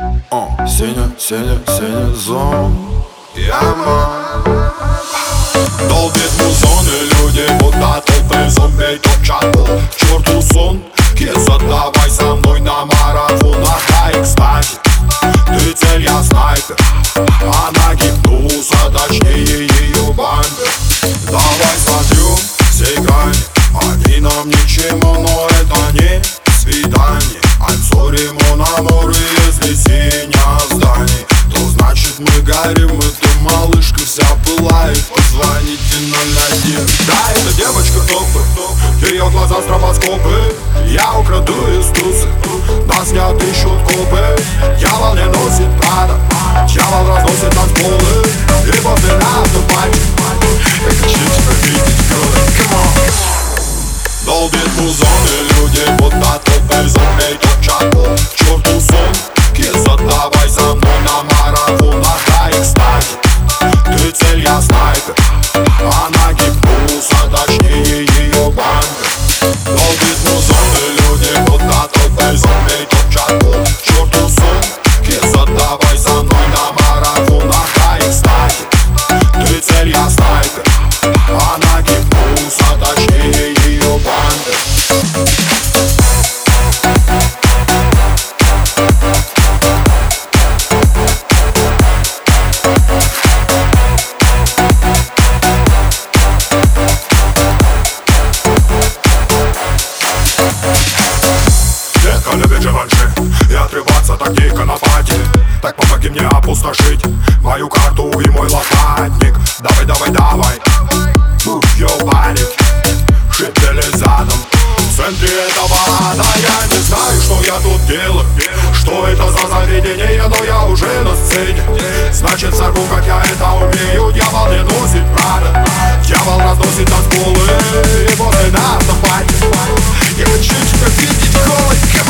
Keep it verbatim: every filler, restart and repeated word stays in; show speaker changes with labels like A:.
A: О, синя, синя, синя зон. Долбит музон, и люди будто толпы зомби топчат пол. К черту сон, киза, давай со мной на марафонах. Да и кстати, ты цель, я снайпер, она гипноза, точнее ее бампер. Давай смотрю все грани, они нам ни к чему, но это не свидание. I'm sorry, mon amour, если синя здание, то значит мы горим, эта малышка вся пылает. Позвоните ноль один. Да, это девочка топы, ее глаза стробоскопы. Я украду из тусы, нас не отыщут копы. Дьявол не носит Прада, дьявол разносит танцполы. И после автопати я хочу тебя видеть, girl, come on. Долбит музон, и люди будто толпы зомби топчат пол. К черту сон, киза, давай со мной на марафонах. Да и кстати, ты цель, я снайпер, она гипноза, точнее ее бампер. Долбит музон, и люди будто толпы зомби топчат пол. К черту сон, киза, давай со мной на марафонах. Да и кстати, ты цель, я снайпер, она гипноза, точнее ее бампер. Детка любит живанши и отрываться так дико на пати. Так помоги мне опустошить мою карту и мой лопатник. Давай, давай, давай, move your body, шипели задом в центре этого ада. Я не знаю, что я тут делаю, что это за заведение, но я уже на сцене. Значит, сорву, как я это умею. Дьявол не носит Прада, дьявол разносит танцполы. И после на автопати я хочу тебя видеть голой.